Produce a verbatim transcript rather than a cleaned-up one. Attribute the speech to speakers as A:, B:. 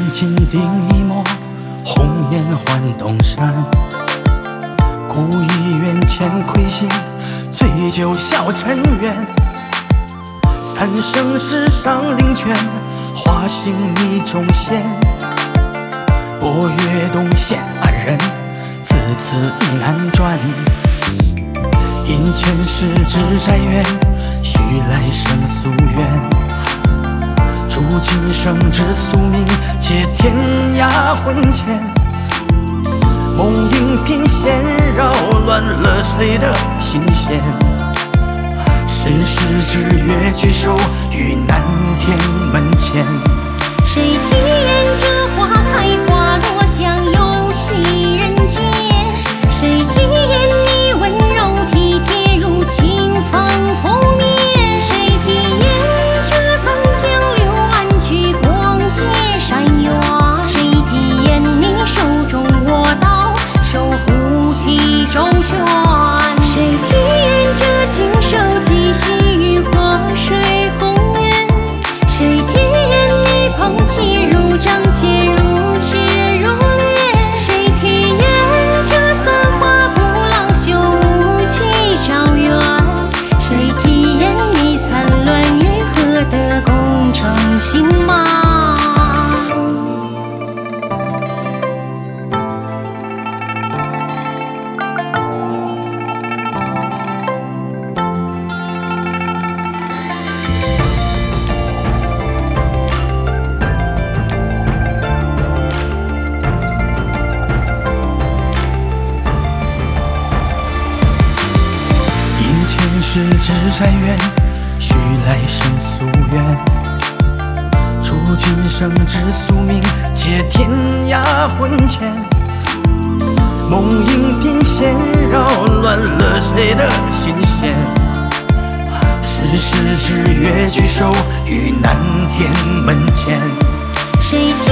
A: 金顶一抹，红颜换东山。故意缘前窥心，醉酒笑尘缘。三生石上灵泉，花行迷中仙。泊月东县安人，自此意难转。因前世之债缘，须来生夙愿。祝今生之宿命，皆天涯魂牵。梦萦频线，扰乱了谁的心弦？谁是指月聚首于南天门前？
B: 谁提言这花开花落，相游戏人间？谁提言你温柔体贴，如清风拂面？谁提言这三江流岸去光界山原？谁提言你手中握刀，守护其周全？谁提言这今生几夕于河水红颜？谁提言你捧起如掌，且如痴如恋？谁提言这三花不老，休无期朝远？谁提言你惨乱于何得功成心忙？
A: 前世之债缘，须来生夙愿。祝今生之宿命，皆天涯魂牵。梦萦频线，扰乱了谁的心弦？世事之月聚首于南天门前。
B: 谁